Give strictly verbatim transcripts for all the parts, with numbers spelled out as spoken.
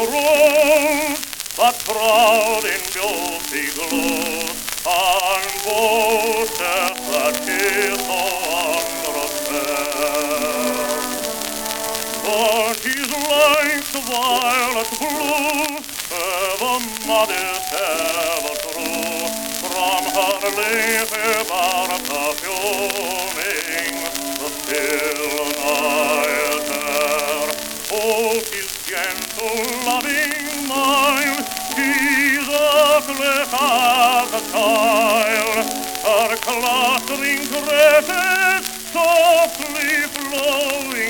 rose, but proud in beauty glows, and boasteth that she's so underfair. But he's like the violet blue, ever modest, ever true, from her leafy bower perfuming the still night air. Oh, his gentle, loving mind, she's earthly as a child, her clustering tresses softly flowing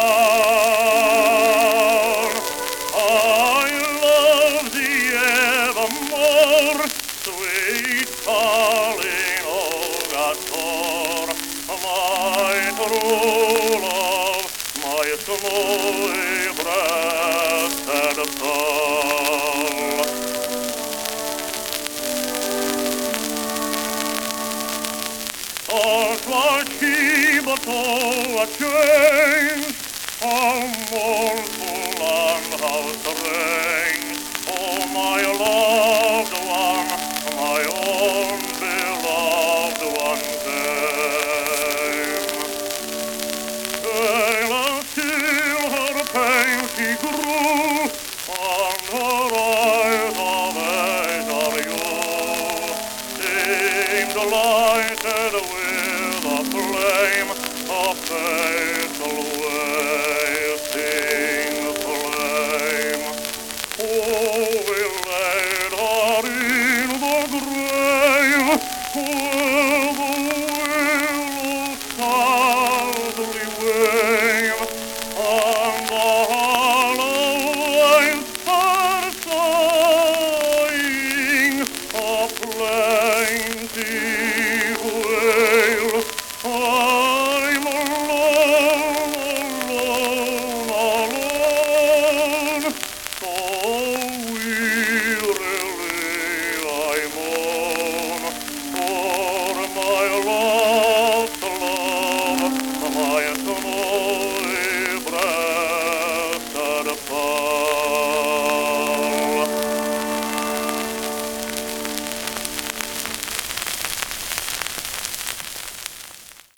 down. I love thee evermore, sweet Pauline Augator, my true love, my snowy breasted soul. Oh, 'twas she, but oh, a change, how mournful and how strange, oh, my love,